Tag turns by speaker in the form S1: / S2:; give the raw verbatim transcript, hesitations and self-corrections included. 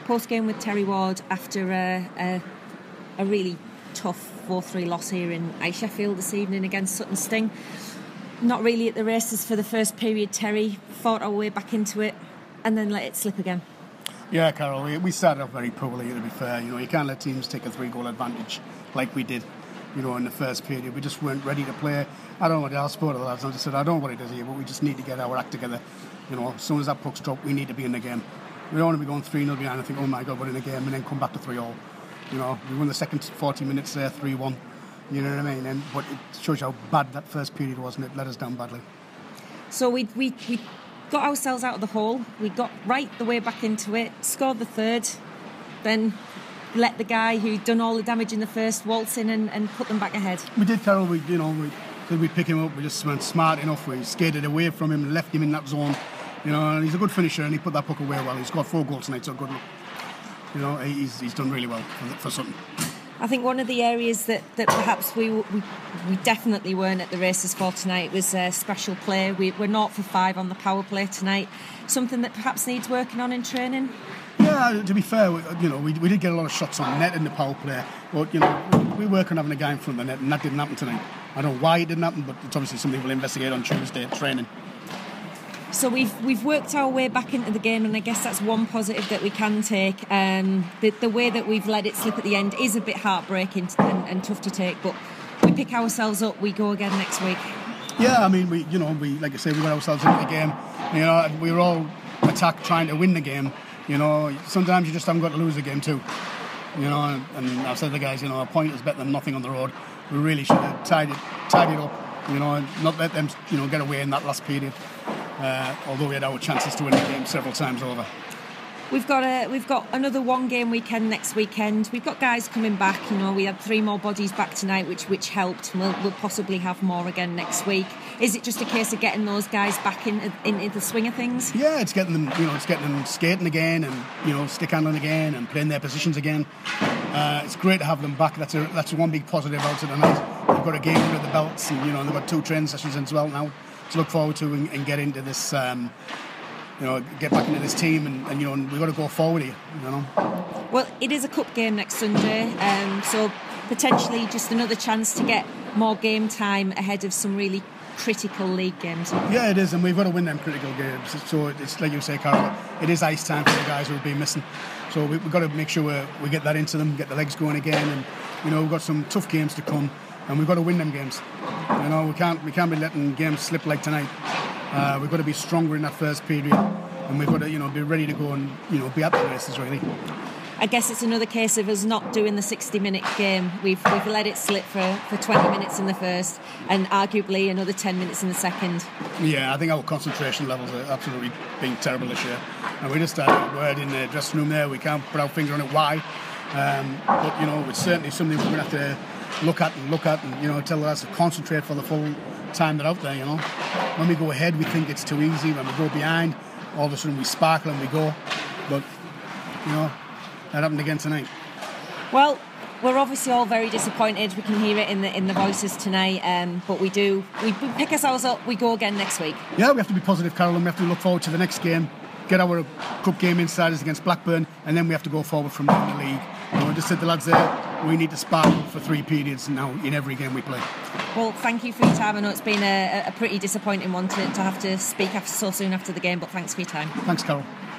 S1: post-game with Terry Ward after a, a, a really tough four three loss here in High Sheffield this evening against Sutton Sting. Not really at the races for the first period, Terry. Fought our way back into it and then let it slip again.
S2: Yeah, Carol, we, we started off very poorly, to be fair. You know, you can't let teams take a three-goal advantage like we did, you know, in the first period. We just weren't ready to play. I don't know what else spoke to the lads. I just said, I don't know what it is here, but we just need to get our act together. You know, as soon as that puck's dropped, we need to be in the game. We don't want to be going three nil behind and think, oh my God, we're in the game, and then come back to three all. You know, we won the second forty minutes there, three one. You know what I mean? And but it shows you how bad that first period was, and it let us down badly.
S1: So we we we got ourselves out of the hole. We got right the way back into it, scored the third, then let the guy who'd done all the damage in the first waltz in and, and put them back ahead.
S2: We did, Carol. We, you know, we we pick him up. We just weren't smart enough. We skated away from him, left him in that zone. You know, and he's a good finisher, and he put that puck away well. He's got four goals tonight, so good luck. You know, he's he's done really well for, for Sutton.
S1: I think one of the areas that, that perhaps we, we we definitely weren't at the races for tonight was uh, special play. We, we're not for five on the power play tonight. Something that perhaps needs working on in training.
S2: Yeah, to be fair, we, you know, we, we did get a lot of shots on net in the power play, but you know, we work on having a guy in front of the net, and that didn't happen tonight. I don't know why it didn't happen, but it's obviously something we'll investigate on Tuesday at training.
S1: So we've we've worked our way back into the game, and I guess that's one positive that we can take. Um, the, the way that we've let it slip at the end is a bit heartbreaking and, and tough to take, but we pick ourselves up, we go again next week.
S2: Yeah, I mean, we you know, we like I say, we got ourselves into the game. You know, we were all attacked trying to win the game. You know, sometimes you just haven't got to lose the game too. You know, and, and I've said to the guys, you know, a point is better than nothing on the road. We really should have tied it, tied it up. You know, and not let them, you know, get away in that last period. Uh, although we had our chances to win the game several times over.
S1: We've got a we've got another one game weekend next weekend. We've got guys coming back. You know, we had three more bodies back tonight, which which helped. We'll, we'll possibly have more again next week. Is it just a case of getting those guys back in, in, in the swing of things?
S2: Yeah, it's getting them. You know, it's getting them skating again, and you know, stick handling again, and playing their positions again. Uh, it's great to have them back. That's a that's one big positive out of tonight. They've got a game under the belts, and you know, they've got two training sessions as well now to look forward to and, and get into this, um, you know, get back into this team, and, and you know, and we've got to go forward here, you know.
S1: Well, it is a cup game next Sunday, um, so potentially just another chance to get more game time ahead of some really critical league games.
S2: Yeah, it is, and we've got to win them critical games. So it's like you say, Carol, it is ice time for the guys who have been missing. So we, we've got to make sure we, we get that into them, get the legs going again, and you know, we've got some tough games to come. And we've got to win them games. You know, we can't we can't be letting games slip like tonight. Uh, we've got to be stronger in that first period, and we've got to, you know, be ready to go and, you know, be at the races really.
S1: I guess it's another case of us not doing the sixty-minute game. We've we've let it slip for, for twenty minutes in the first, and arguably another ten minutes in the second.
S2: Yeah, I think our concentration levels are absolutely being terrible this year, and we just had a word in the dressing room there. We can't put our finger on it why, um, but you know, it's certainly something we're going to have to look at and look at and, you know, tell us to concentrate for the full time they're out there, you know. When we go ahead, we think it's too easy. When we go behind, all of a sudden we sparkle and we go. But, you know, that happened again tonight.
S1: Well, we're obviously all very disappointed. We can hear it in the in the voices tonight, um, but we do, we pick ourselves up, we go again next week.
S2: Yeah, we have to be positive, Carol, and we have to look forward to the next game, get our cup game inside us against Blackburn, and then we have to go forward from there in the league. You know, I just said to the lads there, we need to sparkle for three periods now in every game we play.
S1: Well, thank you for your time. I know it's been a, a pretty disappointing one to, to have to speak after so soon after the game, but thanks for your time.
S2: Thanks, Carol.